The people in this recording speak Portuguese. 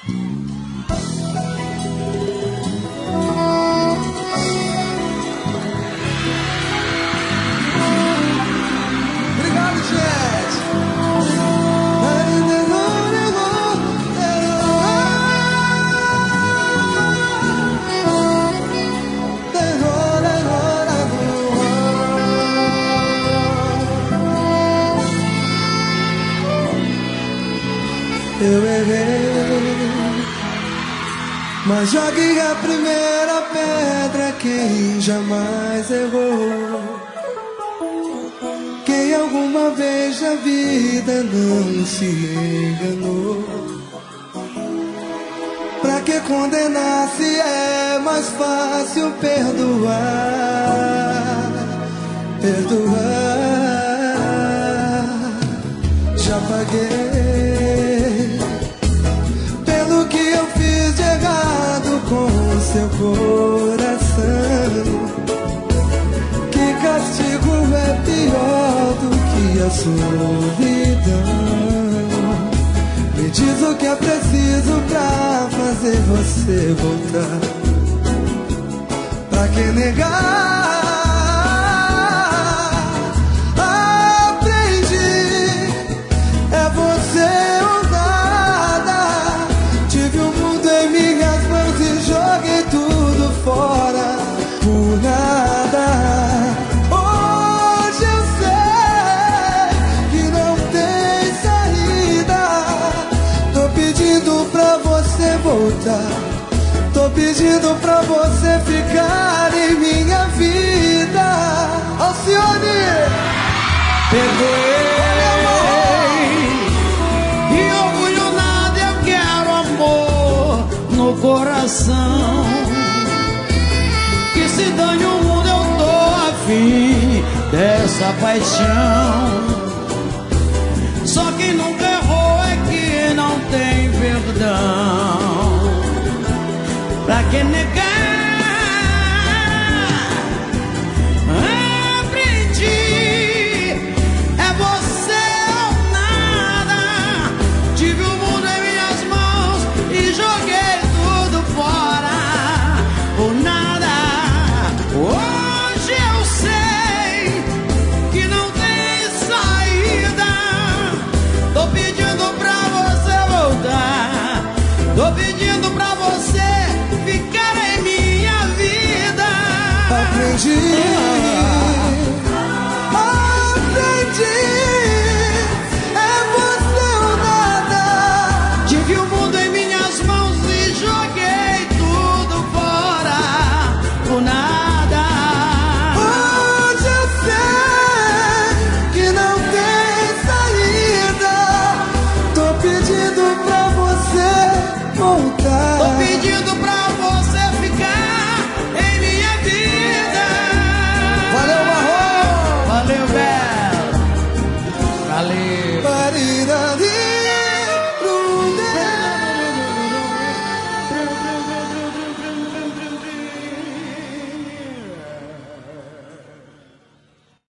Obrigado, gente. Eu errei, mas jogue a primeira pedra quem jamais errou. Quem alguma vez na vida não se enganou. Pra que condenar se é mais fácil perdoar? Perdoar. Já paguei pelo que eu fiz de errado com seu coração. Que castigo é pior do que a solidão? Me diz o que é preciso pra fazer você voltar. Pra que negar? Fora por nada. Hoje eu sei que não tem saída. Tô pedindo pra você voltar. Tô pedindo pra você ficar em minha vida. Alcione! Perdoei e orgulho nada, eu quero amor no coração. Se dane o mundo, eu tô afim dessa paixão. Só quem nunca errou é que não tem perdão. Pra que negar? Aprendi, é você ou nada. Tive o mundo em minhas mãos e joguei tudo fora por nada. Hoje eu sei que não tem saída. Tô pedindo pra você voltar. Tô pedindo pra